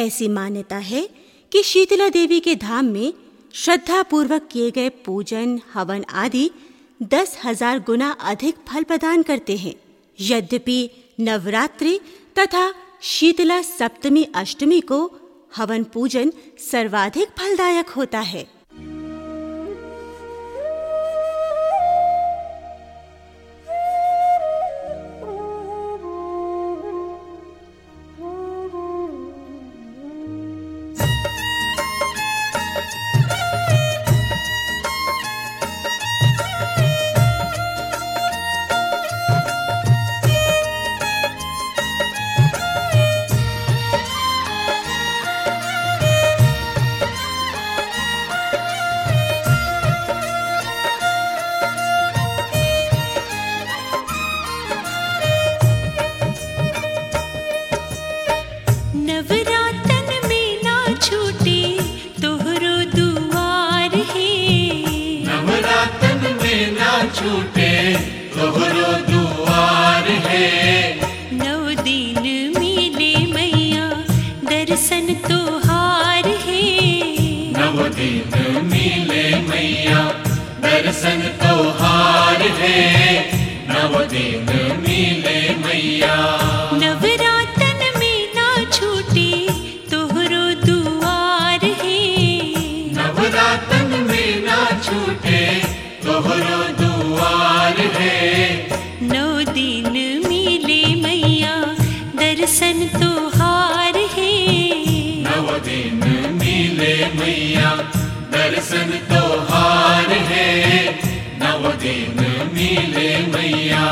ऐसी मान्यता है कि शीतला देवी के धाम में श्रद्धापूर्वक किए गए पूजन, हवन आदि 10,000 गुना अधिक फल प्रदान करते हैं। यद्यपि नवरात्रि तथा शीतला सप्तमी अष्टमी को हवन पूजन सर्वाधिक फलदायक होता है। छूटे तोहरो दुआर है। 9 दिन मिले मैया दर्शन तोहार है। 9 दिन मिले मैया दर्शन तोहार है। 9 दिन मिले मैया। नवरातन में ना छूटे तोहरो दुआर है। नवरातन में ना छूटे तोहरो दुआर है। 9 दिन मिले मैया दर्शन तोहार है। 9 दिन मिले मैया दर्शन तोहार है। 9 दिन मिले मैया।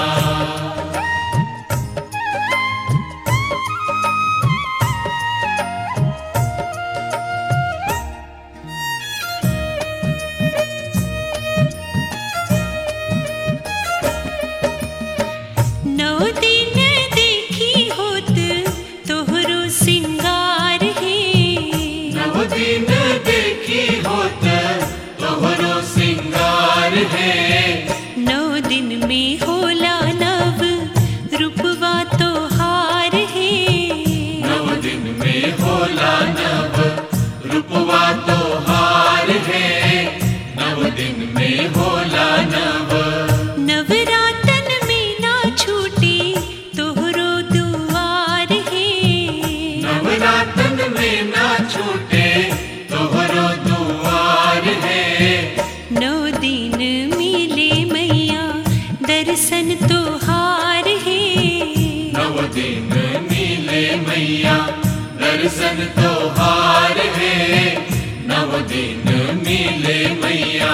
दर्शन तोहार है। 9 दिन मिले मैया दर्शन तोहार है। 9 दिन मिले मैया।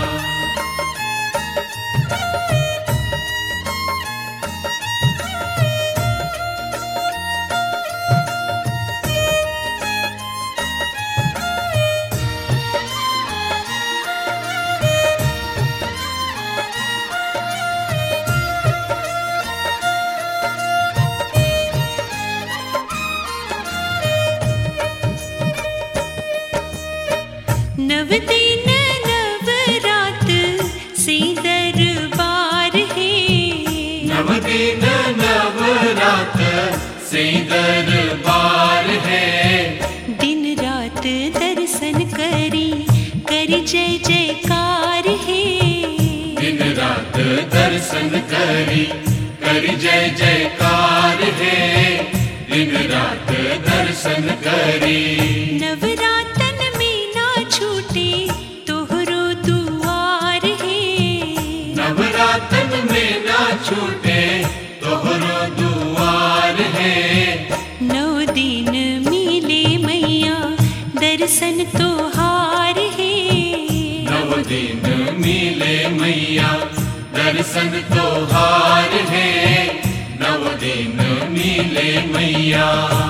नव दिन नवरात से दरबार है। 9 दिन नवरात से दरबार है। दिन रात दर्शन करी जय जयकार है। दिन रात दर्शन करी जय जयकार है। दिन रात दर्शन करी। नवरातन में ना छूटे तोहरो दुआर है। नवरातन में ना छूटे तोहरो दुआर है। 9 दिन मिले मैया दर्शन तोहार है। 9 दिन मिले मैया दर्शन तोहार है। 9 दिन मिले मैया।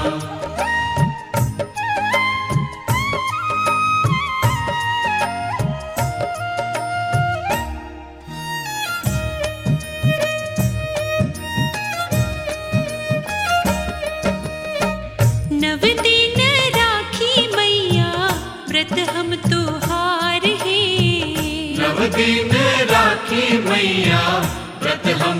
दिन राखी मैया व्रत हम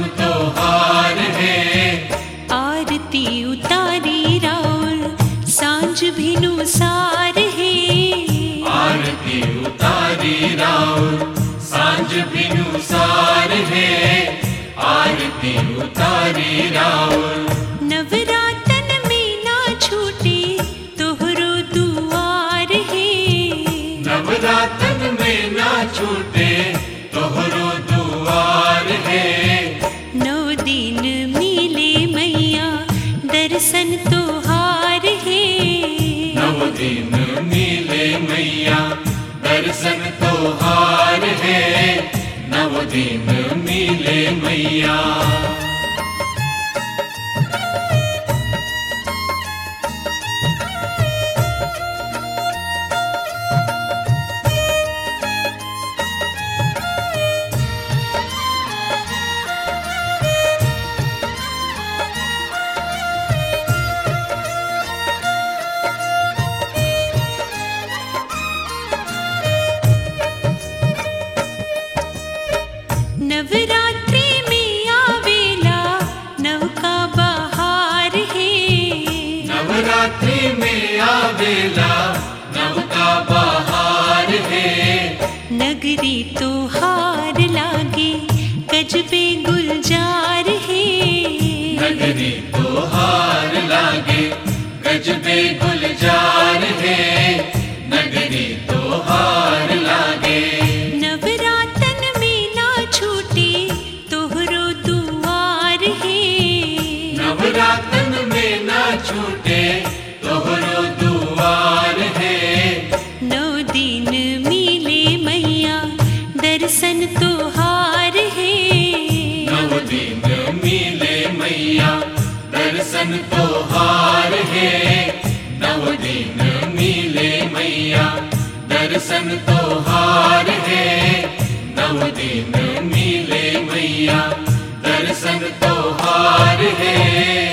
तोहार है। आरती उतारी राउर सांझ भी भिनुसार है। आरती उतारी राउर सांझ भिनुसार है। आरती उतारी राउर नवरातन में ना छूटे तोहरो दुआर है। नवरातन में ना छूटे तोहरो दुआर है। 9 दिन मिले मैया दर्शन तोहार है। 9 दिन मिले मैया दर्शन तोहार है। 9 दिन मिले मैया। नवरात्रि में आवेला नवका बहार है। नवरात्रि में आवेला नवका बहार है। नगरी तोहार लागे गजबे गुलजार है। नगरी तोहार लागे गजबे गुलजार है। नगरी तोहार लागे नवरातन में ना छूटे तोहरो दुआर है। नवरातन में ना छूटे तोहरो दुआर है। 9 दिन मिले मैया दर्शन तोहार है। 9 दिन मिले मैया दर्शन तोहार है। 9 दिन मिले मैया दर्शन तोहार है। 9 दिन मिले मैया दर्शन तोहार है।